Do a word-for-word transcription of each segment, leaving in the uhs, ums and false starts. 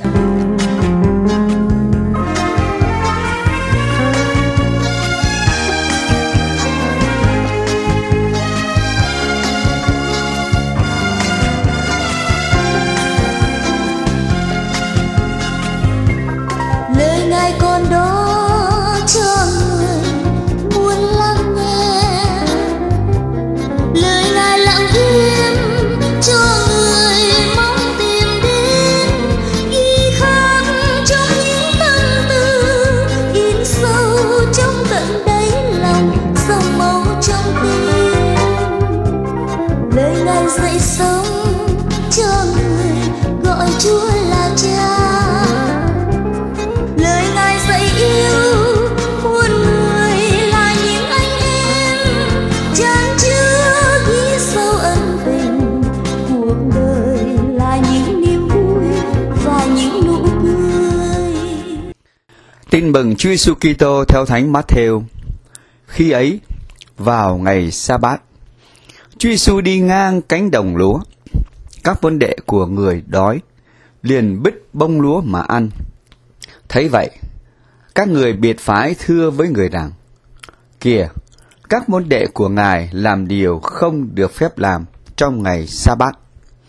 Tin mừng Chúa Giêsu Kitô theo Thánh Matthew. Khi ấy, vào ngày Sa-bát, Chúa Giêsu đi ngang cánh đồng lúa. Các môn đệ của người đói, liền bứt bông lúa mà ăn. Thấy vậy, các người biệt phái thưa với người rằng: Kìa, các môn đệ của Ngài làm điều không được phép làm trong ngày Sa-bát.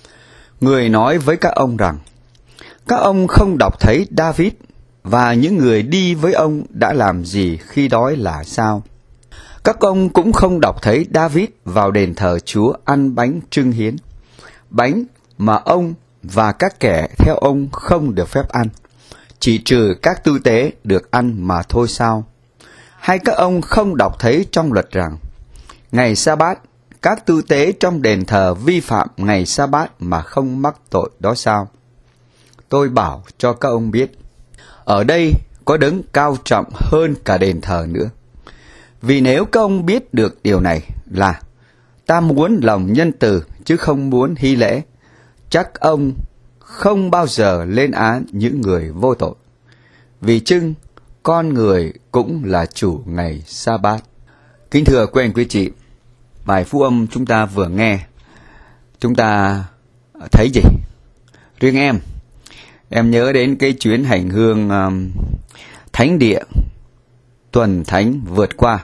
Người nói với các ông rằng: Các ông không đọc thấy David và những người đi với ông đã làm gì khi đói là sao? Các ông cũng không đọc thấy David vào đền thờ Chúa ăn bánh trưng hiến, bánh mà ông và các kẻ theo ông không được phép ăn, chỉ trừ các tư tế được ăn mà thôi sao? Hay các ông không đọc thấy trong luật rằng, ngày Sa-bát, các tư tế trong đền thờ vi phạm ngày Sa-bát mà không mắc tội đó sao? Tôi bảo cho các ông biết, ở đây có đấng cao trọng hơn cả đền thờ nữa. Vì nếu các ông biết được điều này là ta muốn lòng nhân từ chứ không muốn hy lễ, chắc ông không bao giờ lên án những người vô tội. Vì chưng con người cũng là chủ ngày Sa-bát. Kính thưa quý anh quý chị, bài phúc âm chúng ta vừa nghe, chúng ta thấy gì? Riêng em, em nhớ đến cái chuyến hành hương um, thánh địa tuần thánh vượt qua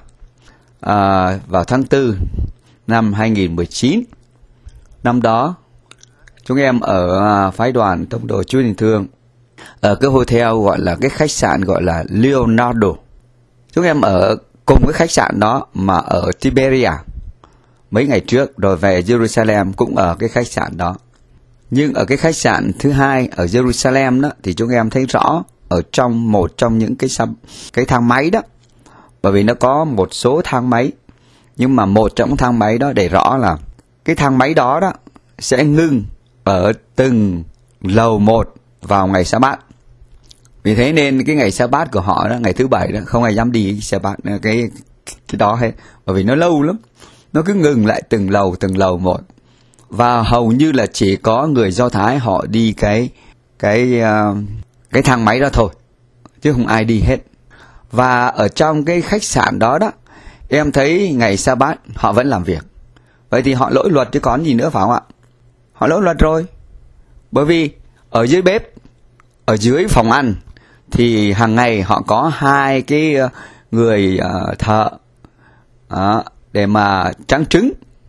à, vào tháng tư năm hai nghìn mười chín. Năm đó chúng em ở à, phái đoàn tông đồ Chúa Tình Thương ở cái hotel gọi là cái khách sạn gọi là Leonardo. Chúng em ở cùng cái khách sạn đó mà ở Tiberia mấy ngày trước, rồi về Jerusalem cũng ở cái khách sạn đó. Nhưng ở cái khách sạn thứ hai ở Jerusalem đó thì chúng em thấy rõ ở trong một trong những cái cái thang máy đó, bởi vì nó có một số thang máy, nhưng mà một trong thang máy đó để rõ là cái thang máy đó đó sẽ ngưng ở từng lầu một vào ngày Sa-bát. Vì thế nên cái ngày Sa-bát của họ đó, ngày thứ bảy đó, không ai dám đi Sa-bát cái cái đó hết, bởi vì nó lâu lắm, nó cứ ngừng lại từng lầu từng lầu một. Và hầu như là chỉ có người Do Thái họ đi cái cái uh, cái thang máy đó thôi, chứ không ai đi hết. Và ở trong cái khách sạn đó đó, em thấy ngày Sa-bát họ vẫn làm việc. Vậy thì họ lỗi luật chứ còn gì nữa, phải không ạ? Họ lỗi luật rồi. Bởi vì ở dưới bếp, ở dưới phòng ăn thì hàng ngày họ có hai cái người uh, thợ uh, để mà tráng trứng.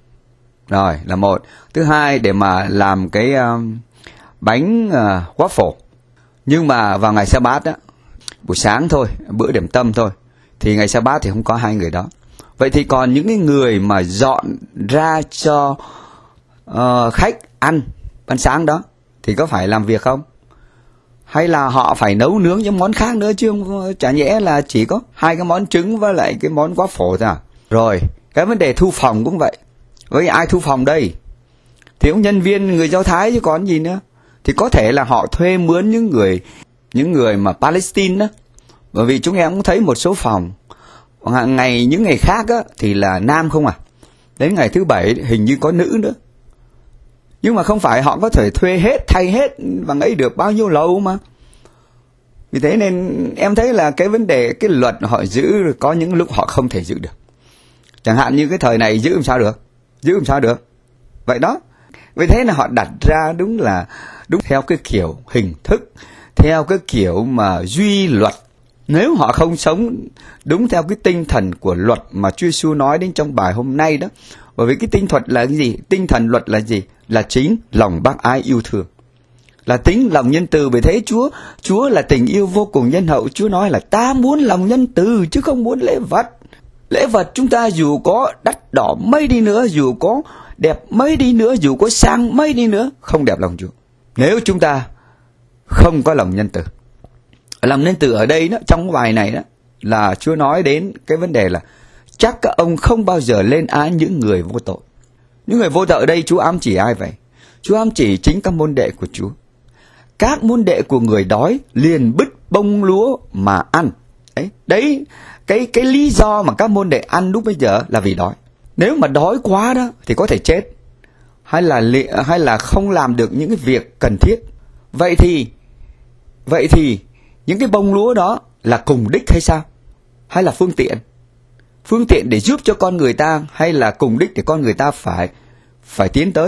Rồi là một. Thứ hai để mà làm cái uh, bánh uh, waffle. Nhưng mà vào ngày Sa-bát á, buổi sáng thôi, bữa điểm tâm thôi, thì ngày Sa-bát thì không có hai người đó. Vậy thì còn những cái người mà dọn ra cho uh, khách ăn ban sáng đó thì có phải làm việc không? Hay là họ phải nấu nướng những món khác nữa chứ không, chả nhẽ là chỉ có hai cái món trứng với lại cái món waffle thôi à? Rồi, cái vấn đề thu phòng cũng vậy. Với ai thu phòng đây? Thì cũng nhân viên người Do Thái chứ còn gì nữa. Thì có thể là họ thuê mướn những người những người mà Palestine đó. Bởi vì chúng em cũng thấy một số phòng ngày những ngày khác á, thì là nam không à. Đến ngày thứ bảy hình như có nữ nữa. Nhưng mà không phải họ có thể thuê hết, thay hết và ấy được bao nhiêu lâu mà. Vì thế nên em thấy là cái vấn đề, cái luật họ giữ có những lúc họ không thể giữ được. Chẳng hạn như cái thời này giữ làm sao được? Giữ làm sao được? Vậy đó. Vì thế là họ đặt ra đúng là đúng theo cái kiểu hình thức, theo cái kiểu mà duy luật. Nếu họ không sống đúng theo cái tinh thần của luật mà Chúa Giêsu nói đến trong bài hôm nay đó. Bởi vì cái tinh thuật là cái gì? Tinh thần luật là gì? Là chính lòng bác ái yêu thương, là tính lòng nhân từ. Bởi thế Chúa Chúa là tình yêu vô cùng nhân hậu. Chúa nói là ta muốn lòng nhân từ chứ không muốn lễ vật. Lễ vật chúng ta dù có đắt đỏ mấy đi nữa, dù có đẹp mấy đi nữa, dù có sang mấy đi nữa, không đẹp lòng Chúa nếu chúng ta không có lòng nhân từ. Lòng nhân từ ở đây đó, trong bài này đó, là Chúa nói đến cái vấn đề là chắc các ông không bao giờ lên án những người vô tội. Những người vô tội ở đây Chúa ám chỉ ai vậy? Chúa ám chỉ chính các môn đệ của Chúa. Các môn đệ của người đói liền bứt bông lúa mà ăn. Đấy, đấy cái, cái lý do mà các môn đệ ăn lúc bây giờ là vì đói. Nếu mà đói quá đó thì có thể chết, hay là, hay là không làm được những cái việc cần thiết. Vậy thì, vậy thì những cái bông lúa đó là cùng đích hay sao? Hay là phương tiện? Phương tiện để giúp cho con người ta, hay là cùng đích để con người ta phải phải tiến tới?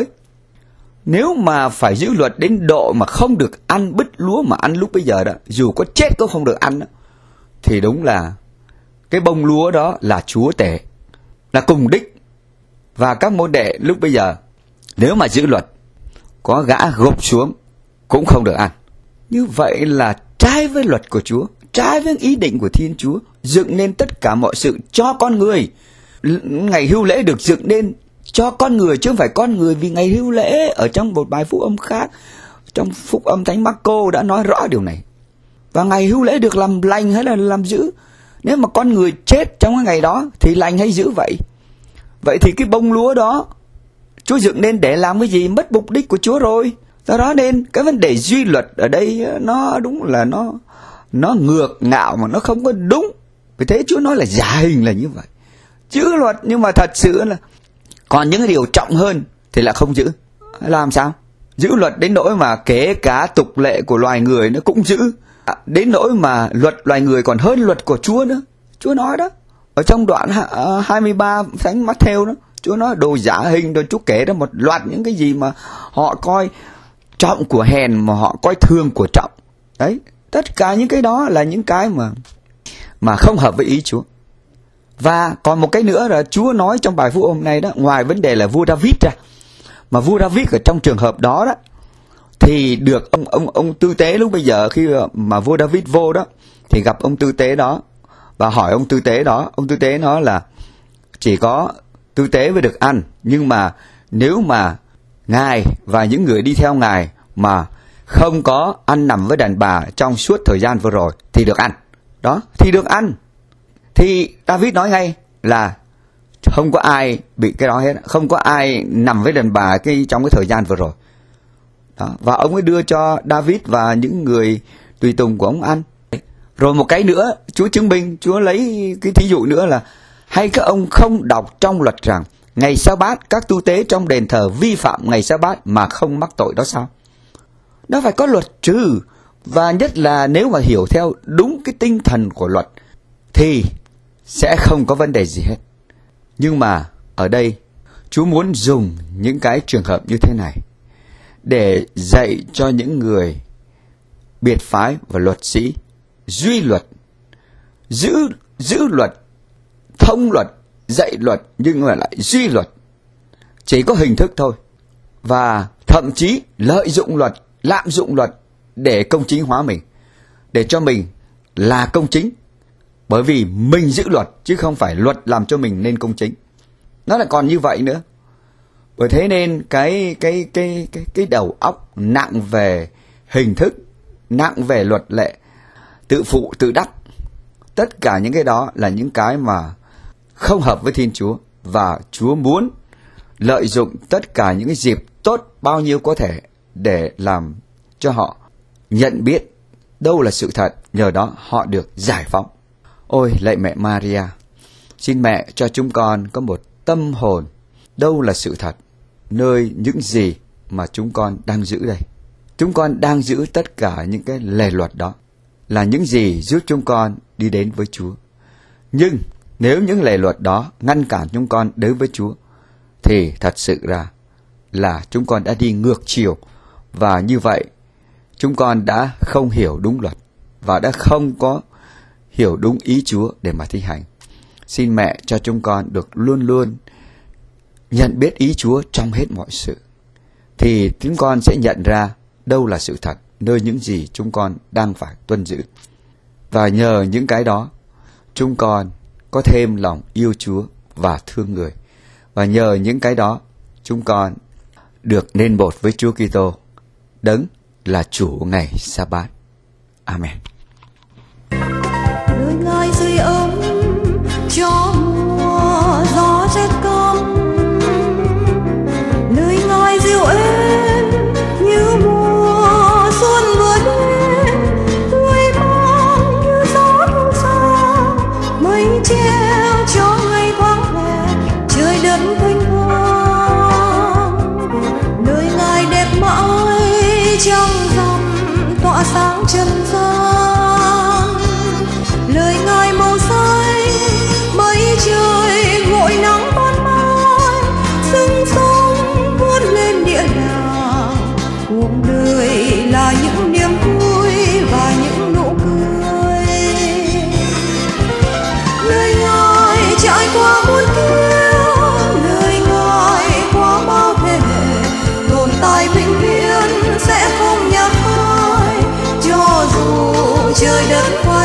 Nếu mà phải giữ luật đến độ mà không được ăn bứt lúa mà ăn lúc bây giờ đó, dù có chết cũng không được ăn đó, thì đúng là cái bông lúa đó là chúa tể, là cùng đích. Và các môn đệ lúc bây giờ nếu mà giữ luật, có gã gục xuống cũng không được ăn. Như vậy là trái với luật của Chúa, trái với ý định của Thiên Chúa, dựng nên tất cả mọi sự cho con người. Ngày hưu lễ được dựng nên cho con người chứ không phải con người vì ngày hưu lễ. Ở trong một bài phúc âm khác, trong phúc âm Thánh Mác-cô đã nói rõ điều này. Và ngày hưu lễ được làm lành hay là làm giữ? Nếu mà con người chết trong cái ngày đó thì lành hay giữ vậy? Vậy thì cái bông lúa đó Chúa dựng nên để làm cái gì? Mất mục đích của Chúa rồi. Do đó nên cái vấn đề duy luật ở đây nó đúng là nó nó ngược ngạo mà nó không có đúng. Vì thế Chúa nói là giả hình là như vậy. Giữ luật nhưng mà thật sự là còn những điều trọng hơn thì là không giữ. Làm sao? Giữ luật đến nỗi mà kể cả tục lệ của loài người nó cũng giữ. À, đến nỗi mà luật loài người còn hơn luật của Chúa nữa. Chúa nói đó. Ở trong đoạn hai mươi ba Thánh Mát-thêu đó, Chúa nói đồ giả hình, rồi Chúa kể ra một loạt những cái gì mà họ coi trọng của hèn mà họ coi thường của trọng. Đấy, tất cả những cái đó là những cái mà mà không hợp với ý Chúa. Và còn một cái nữa là Chúa nói trong bài phúc hôm nay đó, ngoài vấn đề là vua David ra, mà vua David ở trong trường hợp đó đó thì được ông ông ông tư tế lúc bây giờ khi mà vua David vô đó thì gặp ông tư tế đó và hỏi ông tư tế đó, ông tư tế nói là chỉ có tư tế mới được ăn, nhưng mà nếu mà ngài và những người đi theo ngài mà không có ăn nằm với đàn bà trong suốt thời gian vừa rồi thì được ăn. Đó, thì được ăn. Thì David nói ngay là không có ai bị cái đó hết, không có ai nằm với đàn bà cái trong cái thời gian vừa rồi. Đó, và ông ấy đưa cho David và những người tùy tùng của ông ăn. Rồi một cái nữa, Chúa chứng minh, Chúa lấy cái thí dụ nữa là hay các ông không đọc trong luật rằng ngày Sa-bát các tu tế trong đền thờ vi phạm ngày Sa-bát mà không mắc tội đó sao? Nó phải có luật trừ. Và nhất là nếu mà hiểu theo đúng cái tinh thần của luật thì sẽ không có vấn đề gì hết. Nhưng mà ở đây Chúa muốn dùng những cái trường hợp như thế này để dạy cho những người biệt phái và luật sĩ duy luật, giữ giữ luật, thông luật, dạy luật nhưng mà lại duy luật. Chỉ có hình thức thôi. Và thậm chí lợi dụng luật, lạm dụng luật để công chính hóa mình, để cho mình là công chính. Bởi vì mình giữ luật chứ không phải luật làm cho mình nên công chính. Nó lại còn như vậy nữa. Bởi thế nên cái cái cái cái cái đầu óc nặng về hình thức, nặng về luật lệ, tự phụ tự đắc, tất cả những cái đó là những cái mà không hợp với Thiên Chúa. Và Chúa muốn lợi dụng tất cả những cái dịp tốt bao nhiêu có thể để làm cho họ nhận biết đâu là sự thật, nhờ đó họ được giải phóng. Ôi lạy mẹ Maria, xin mẹ cho chúng con có một tâm hồn đâu là sự thật, nơi những gì mà chúng con đang giữ đây. Chúng con đang giữ tất cả những cái lề luật đó là những gì giúp chúng con đi đến với Chúa. Nhưng nếu những lề luật đó ngăn cản chúng con đến với Chúa thì thật sự ra là chúng con đã đi ngược chiều. Và như vậy chúng con đã không hiểu đúng luật và đã không có hiểu đúng ý Chúa để mà thi hành. Xin mẹ cho chúng con được luôn luôn nhận biết ý Chúa trong hết mọi sự. Thì chúng con sẽ nhận ra đâu là sự thật, nơi những gì chúng con đang phải tuân giữ. Và nhờ những cái đó, chúng con có thêm lòng yêu Chúa và thương người. Và nhờ những cái đó, chúng con được nên một với Chúa Kitô, Đấng là chủ ngày Sa-bát. Amen. Nơi Ngài sưởi ấm cho mùa gió rét căm, nơi Ngài dịu êm như mùa xuân vừa đến, tươi mát như gió thu xa, mây treo cho ngày thoáng hè, trời đất thanh thang. Nơi Ngài đẹp mãi trong rằm tỏa sáng chân gian, lời Ngài màu xanh mây trời gội nắng ban mai, sương sông vút lên địa đàng. Cuộc đời là những niềm vui và những nụ cười, lời Ngài trải qua muôn kiếp, lời Ngài qua bao thế hệ, tồn tại vĩnh viễn sẽ không nhạt phai. Cho dù trời đất